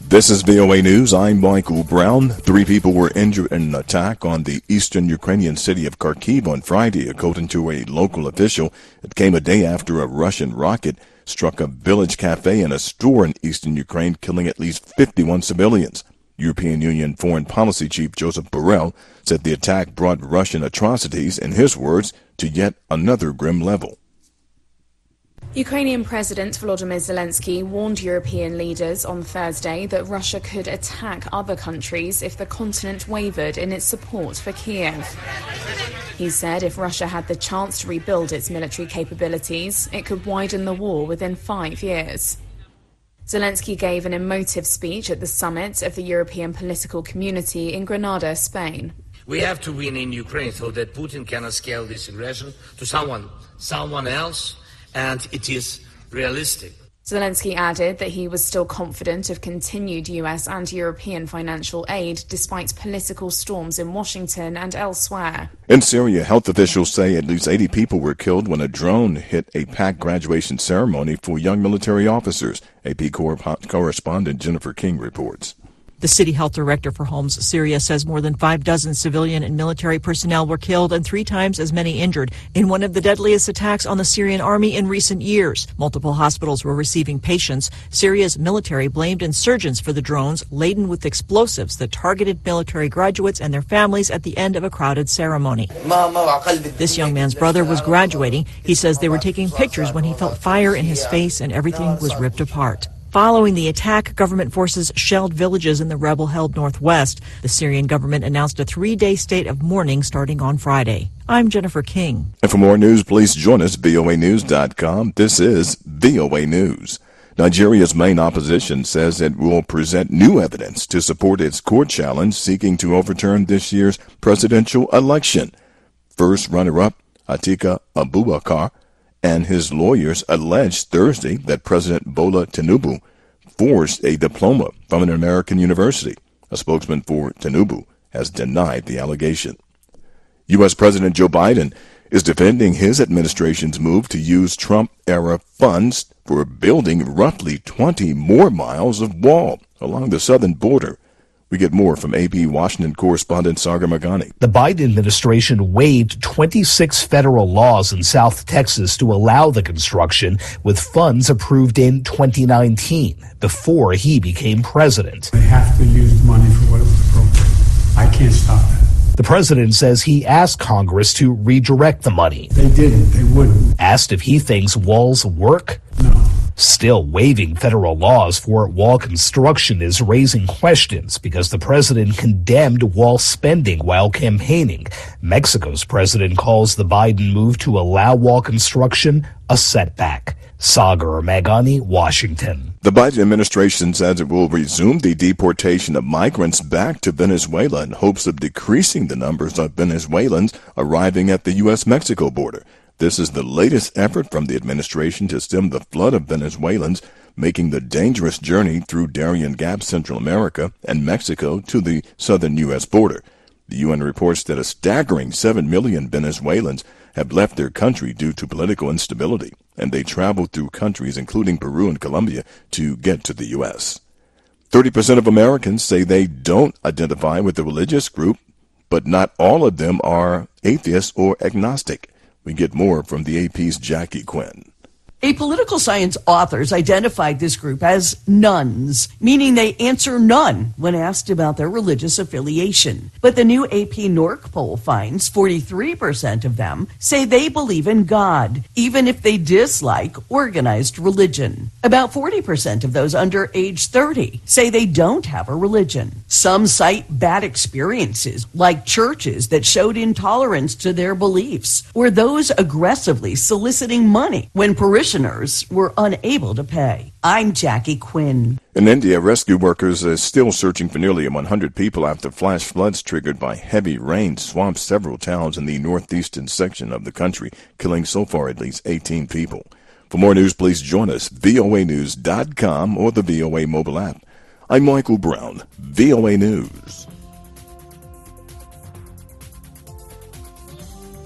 This is VOA News. I'm Michael Brown. 3 people were injured in an attack on the eastern Ukrainian city of Kharkiv on Friday, according to a local official. It came a day after a Russian rocket struck a village cafe and a store in eastern Ukraine, killing at least 51 civilians. European Union Foreign Policy Chief Joseph Borrell said the attack brought Russian atrocities, in his words, to yet another grim level. Ukrainian President Volodymyr Zelensky warned European leaders on Thursday that Russia could attack other countries if the continent wavered in its support for Kiev. He said if Russia had the chance to rebuild its military capabilities, it could widen the war within 5 years. Zelensky gave an emotive speech at the summit of the European political community in Granada, Spain. We have to win in Ukraine so that Putin cannot scale this aggression to someone else, and it is realistic. Zelensky added that he was still confident of continued US and European financial aid despite political storms in Washington and elsewhere. In Syria, health officials say at least 80 people were killed when a drone hit a packed graduation ceremony for young military officers. AP correspondent Jennifer King reports. The city health director for Homs Syria says more than 5 civilian and military personnel were killed and 3 times as many injured in one of the deadliest attacks on the Syrian army in recent years. Multiple hospitals were receiving patients. Syria's military blamed insurgents for the drones laden with explosives that targeted military graduates and their families at the end of a crowded ceremony. This young man's brother was graduating. He says they were taking pictures when he felt fire in his face and everything was ripped apart. Following the attack, government forces shelled villages in the rebel-held northwest. The Syrian government announced a 3-day state of mourning starting on Friday. I'm Jennifer King. And for more news, please join us, voanews.com. This is VOA News. Nigeria's main opposition says it will present new evidence to support its court challenge seeking to overturn this year's presidential election. First runner-up, Atiku Abubakar, and his lawyers alleged Thursday that President Bola Tinubu forged a diploma from an American university. A spokesman for Tinubu has denied the allegation. U.S. President Joe Biden is defending his administration's move to use Trump-era funds for building roughly 20 more miles of wall along the southern border. We get more from AP Washington correspondent Sagar Magani. The Biden administration waived 26 federal laws in South Texas to allow the construction with funds approved in 2019 before he became president. They have to use the money for what it was appropriate. I can't stop that. The president says he asked Congress to redirect the money. They didn't. They wouldn't. Asked if he thinks walls work? No. Still, waiving federal laws for wall construction is raising questions because the president condemned wall spending while campaigning. Mexico's president calls the Biden move to allow wall construction a setback. Sagar Magani, Washington. The Biden administration says it will resume the deportation of migrants back to Venezuela in hopes of decreasing the numbers of Venezuelans arriving at the U.S.-Mexico border. This is the latest effort from the administration to stem the flood of Venezuelans making the dangerous journey through Darien Gap, Central America, and Mexico to the southern U.S. border. The UN reports that a staggering 7 million Venezuelans have left their country due to political instability, and they traveled through countries including Peru and Colombia to get to the U.S. 30% of Americans say they don't identify with a religious group, but not all of them are atheist or agnostic. We get more from the AP's Jackie Quinn. A political science authors identified this group as nones, meaning they answer none when asked about their religious affiliation. But the new AP NORC poll finds 43% of them say they believe in God, even if they dislike organized religion. About 40% of those under age 30 say they don't have a religion. Some cite bad experiences, like churches that showed intolerance to their beliefs, or those aggressively soliciting money when parishioners were unable to pay. I'm Jackie Quinn. In India, rescue workers are still searching for nearly 100 people after flash floods triggered by heavy rain swamped several towns in the northeastern section of the country, killing so far at least 18 people. For more news, please join us, voanews.com or the VOA mobile app. I'm Michael Brown, VOA News.